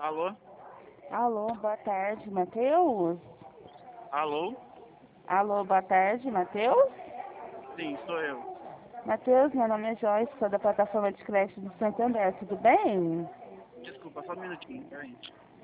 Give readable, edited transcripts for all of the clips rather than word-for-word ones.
Alô? Alô, boa tarde, Matheus? Alô? Alô, boa tarde, Matheus? Sim, sou eu. Matheus, meu nome é Joyce, sou da plataforma de crédito do Santander, tudo bem? Desculpa, só um minutinho, peraí.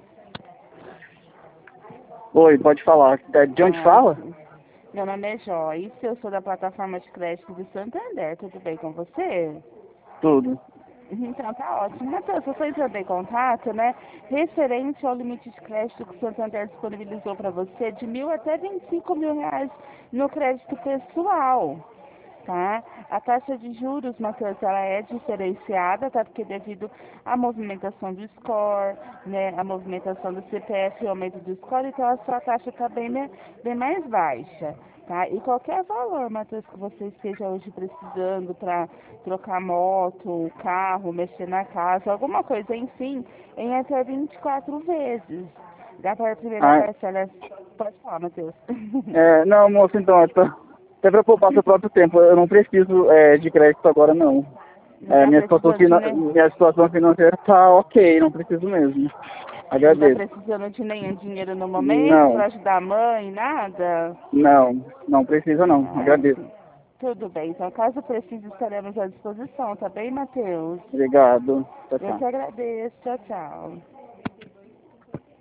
Oi, pode falar. De onde fala? Sim. Meu nome é Joyce, eu sou da plataforma de crédito do Santander, tudo bem com você? Tudo. Então tá ótimo. Matheus, eu só entrei em contato, né? Referente ao limite de crédito que o Santander disponibilizou para você, de 1.000 até 25 mil reais no crédito pessoal. Tá? A taxa de juros, Matheus, ela é diferenciada, tá? Porque devido à movimentação do score, né, a movimentação do CPF e o aumento do score, então a sua taxa está bem mais baixa, tá? E qualquer valor, Matheus, que você esteja hoje precisando para trocar moto, carro, mexer na casa, alguma coisa, enfim, em até 24 vezes. Dá para a primeira Ah, parcela. Pode falar, Matheus. não, moço, então, até para poupar seu próprio tempo, eu não preciso de crédito agora, não. Não tá precisando de nem... Minha situação financeira tá ok, não preciso mesmo. Não tá Agradeço. precisando de nenhum dinheiro no momento Não, para ajudar a mãe, nada? não precisa não. Ah, Agradeço. sim. Tudo bem. Então, caso precise, estaremos à disposição, tá bem, Matheus? Obrigado. Tchau, Eu tchau. que agradeço. Tchau, tchau.